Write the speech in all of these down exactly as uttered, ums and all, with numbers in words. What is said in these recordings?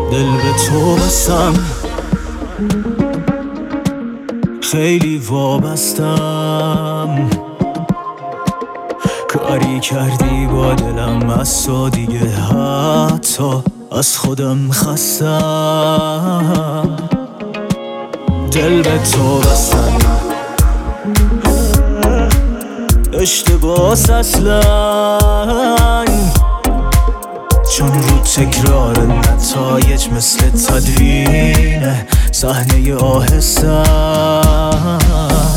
دل به تو بستم، خیلی وابستم. کاری کردی با دلم از تو دیگه حتی از خودم خستم. دل به تو بستم، اشتباس اصلا، چون رو تکرار نتایج مثل تدوین صحنه آهستم.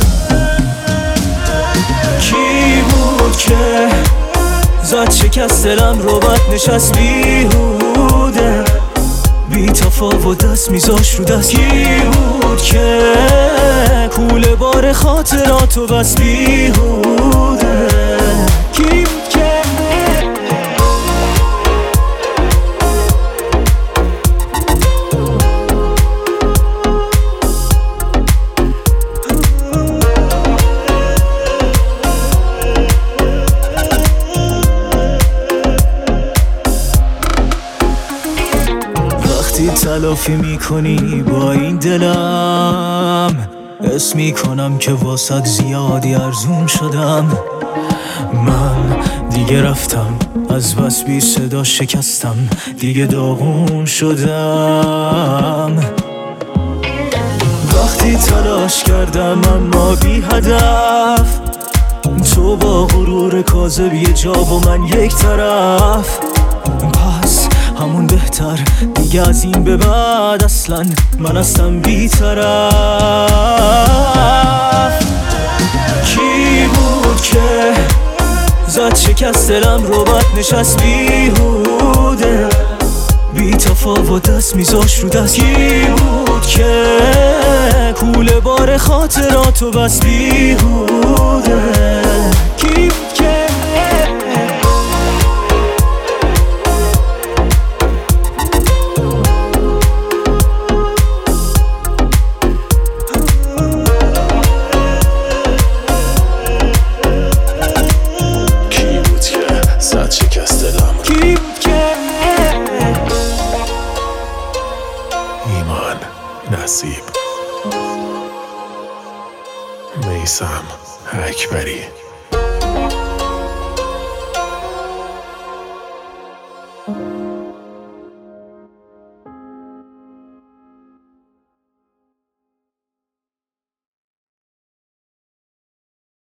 کی بود که زد شکست دلم رو بد نشست بیهوده، بی تفاوت دست میذاش رو دست. کی بود که کوله بار خاطراتو بس بیهوده؟ کی بود که تلافی میکنی با این دلم، حس میکنم که واسط زیادی ارزون شدم. من دیگه رفتم، از بس بی صدا شکستم، دیگه داغون شدم. وقتی تلاش کردم اما بی هدف، تو با غرور کاذب یه جا و من یک طرف. پس همون بهتر، دیگه از این به بعد اصلا من هستم بی طرف. کی بود که زد شکست دلم رو بد نشست بیهوده، بی تفاوت دست میذاش رو دست. کی بود که کوله بار خاطراتو بس بیهوده؟ کی بود که ایمان نصیب، میثم اکبری.